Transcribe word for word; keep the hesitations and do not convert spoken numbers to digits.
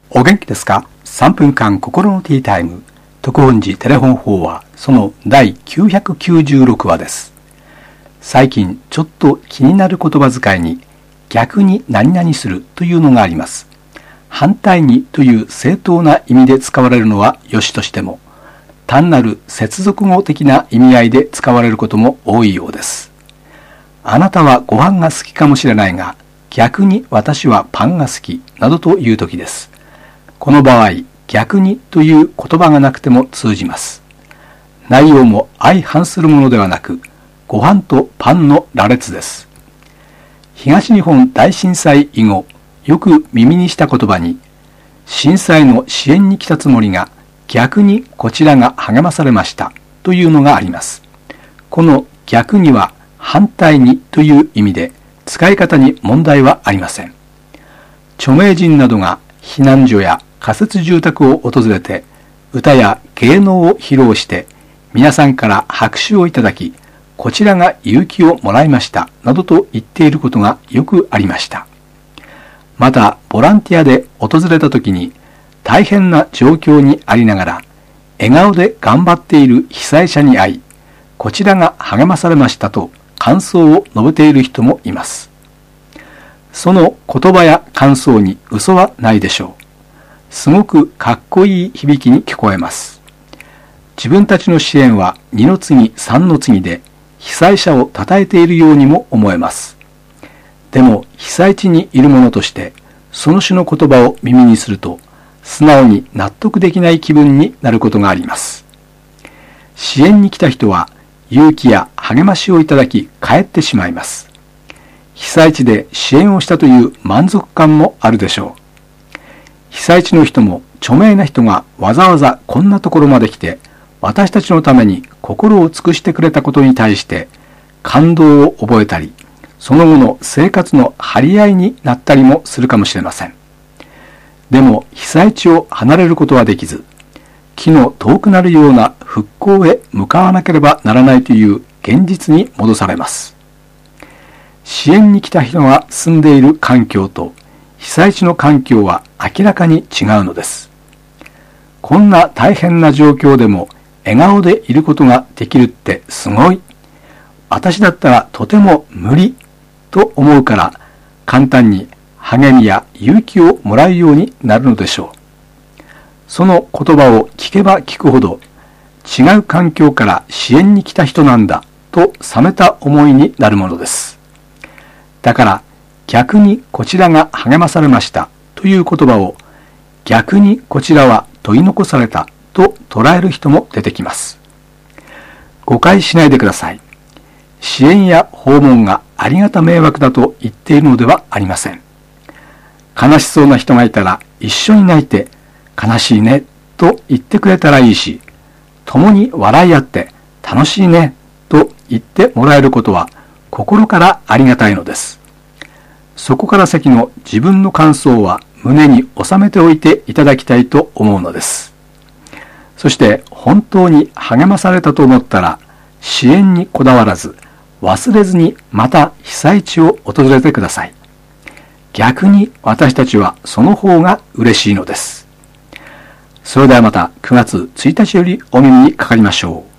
お元気ですか？さんぷんかん心のティータイム特本寺テレフォン法話、そのだいきゅうひゃくきゅうじゅうろくわです。最近ちょっと気になる言葉遣いに逆に何々するというのがあります。反対にという正当な意味で使われるのは良しとしても、単なる接続語的な意味合いで使われることも多いようです。あなたはご飯が好きかもしれないが、逆に私はパンが好きなどという時です。この場合、逆にという言葉がなくても通じます。内容も相反するものではなく、ご飯とパンの羅列です。東日本大震災以後、よく耳にした言葉に、震災の支援に来たつもりが、逆にこちらが励まされましたというのがあります。この逆には反対にという意味で、使い方に問題はありません。著名人などが避難所や仮設住宅を訪れて歌や芸能を披露して皆さんから拍手をいただき、こちらが勇気をもらいましたなどと言っていることがよくありました。またボランティアで訪れた時に大変な状況にありながら笑顔で頑張っている被災者に会い、こちらが励まされましたと感想を述べている人もいます。その言葉や感想に嘘はないでしょう。すごくかっこいい響きに聞こえます。自分たちの支援は二の次三の次で被災者を称えているようにも思えます。でも被災地にいる者としてその種の言葉を耳にすると素直に納得できない気分になることがあります。支援に来た人は勇気や励ましをいただき帰ってしまいます。被災地で支援をしたという満足感もあるでしょう。被災地の人も著名な人がわざわざこんなところまで来て私たちのために心を尽くしてくれたことに対して感動を覚えたり、その後の生活の張り合いになったりもするかもしれません。でも被災地を離れることはできず、気の遠くなるような復興へ向かわなければならないという現実に戻されます。支援に来た人が住んでいる環境と被災地の環境は明らかに違うのです。こんな大変な状況でも笑顔でいることができるってすごい。私だったらとても無理と思うから簡単に励みや勇気をもらうようになるのでしょう。その言葉を聞けば聞くほど違う環境から支援に来た人なんだと冷めた思いになるものです。だから逆にこちらが励まされましたという言葉を逆にこちらは問い残されたと捉える人も出てきます。誤解しないでください。支援や訪問がありがた迷惑だと言っているのではありません。悲しそうな人がいたら一緒に泣いて悲しいねと言ってくれたらいいし、共に笑い合って楽しいねと言ってもらえることは心からありがたいのです。そこから先の自分の感想は胸に収めておいていただきたいと思うのです。そして本当に励まされたと思ったら支援にこだわらず忘れずにまた被災地を訪れてください。逆に私たちはその方が嬉しいのです。それではまたくがつついたちよりお耳にかかりましょう。